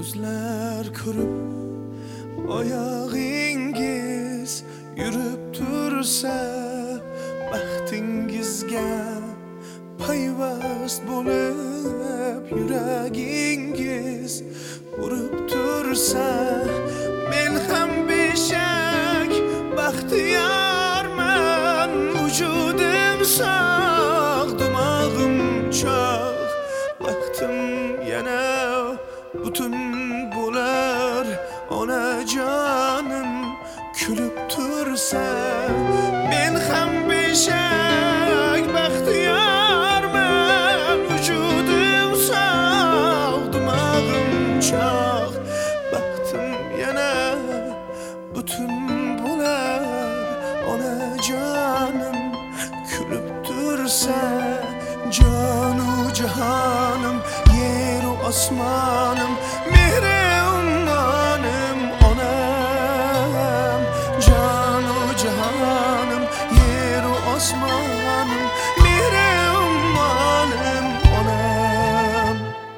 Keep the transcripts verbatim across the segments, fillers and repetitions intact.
ko'zlar ko'rib oyog'ingiz yurib tursa baxtingizga payvast bo'lib yuragingiz urib tursa men ham beshak baxtiyorman vujudim sog' dimog'im choq baxtim yana butun bo'lar onajonim kulib tursa men ham beshak baxtiyorman vujudim sog' dimog'im choq baxtim yana butun bo'lar onajonim kulib tursa jonu jahonim yeru osmonim mehri ummonim onam jonu jahonim yeru osmonim mehri ummonim onam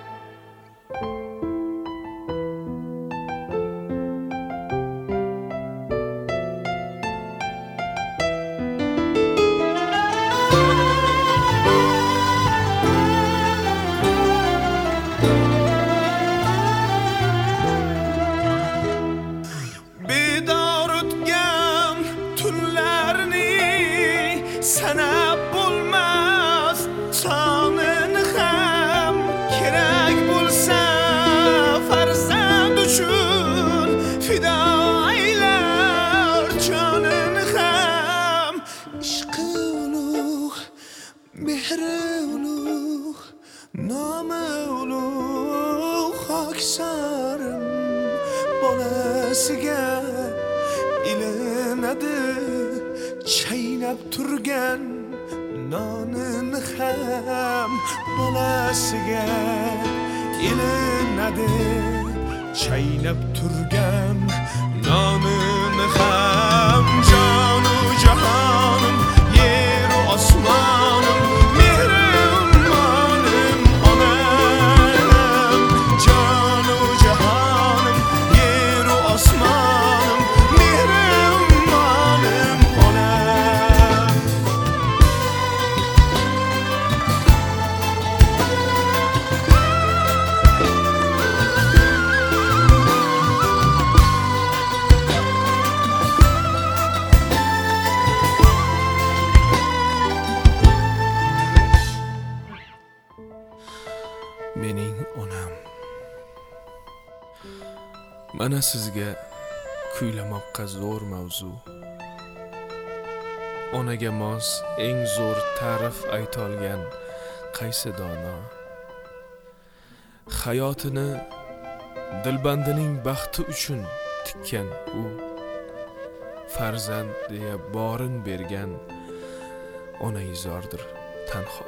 sanab bo'lmas sonini ham kerak bo'lsa farzand uchun fido aylar jonini ham ishqi ulug' mehri ulug' nomi ulug' xoksorim bolasiga ilinadi chaynab turgan nonini ham bolasiga ilinadi chaynab turgan nonini ham jonu jahonim yeru osmonim mehri ummonim onam jonu jahonim yeru osmonim mehri ummonim mening onam. Mana sizga kuylamoqqa zo'r mavzu. Onaga mos eng zo'r ta'rif aytolgan qaysi dono. Hayotini dilbandining baxti uchun tikkan u. Farzand deya borin bergan onaizordir tanho.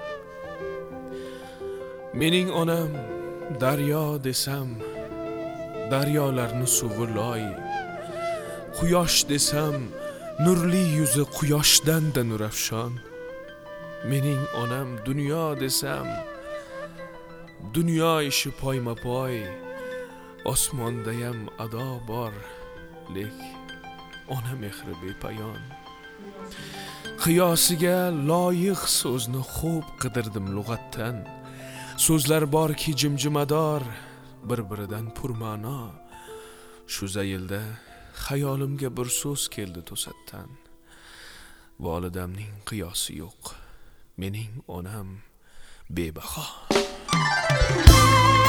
Mening onam daryo desam, daryolarni suvi loy. Quyosh desam, nurli yuzi quyoshdan-da nurafshon. Mening onam dunyo desam, dunyo ishi poyma-poy. Osmondayam ado bor, lek ona mehri bepayon. Qiyosiga loyiq so'zni xo'p qidirdim lug'atdan. So'zlar borki jimjimador, bir-biridan purma'no. Shu zayilda xayolimga bir so'z keldi to'satdan. Volidamning qiyosi yo'q, mening onam bebaho.